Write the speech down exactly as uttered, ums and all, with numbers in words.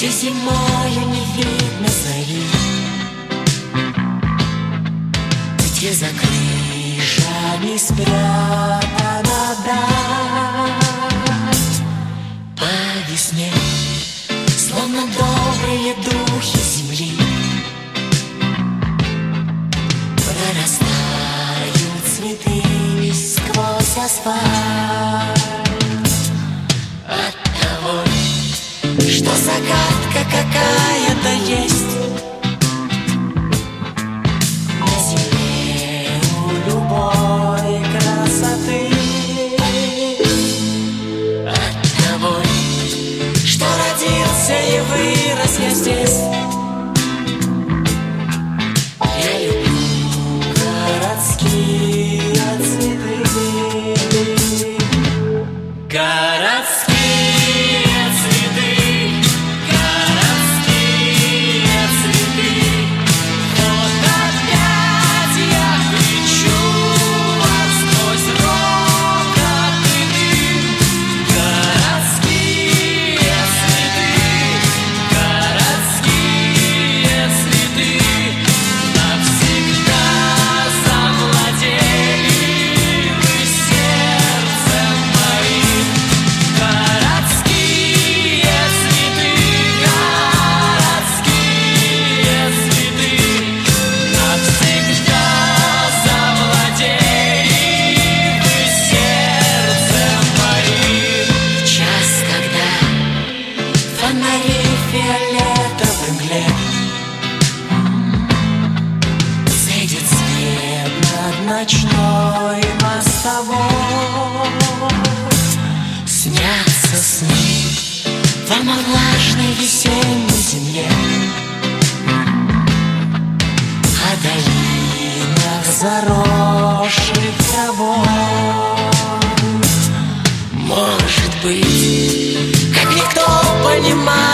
где зимою не видно зари, где за крышами спрятана даль. По весне, словно добрые духи земли, прорастают цветы сквозь асфальт. Оттого, что загадка какая-то есть на земле у любой красоты. Оттого, что родился и вырос я здесь, я люблю городские цветы. Городские цветы, городские цветы. Вот опять я кричу вам сквозь рокот и дым. Городские цветы, городские цветы навсегда завладели вы сердцем моим. Городские цветы, городские цветы навсегда завладели вы сердцем моим. В час, когда фонари фиолетовой мгле сойдет свет над ночной мостовой, снятся сны вам о влажной весенней земле, о долинах, заросших травой. Может быть, как никто понимает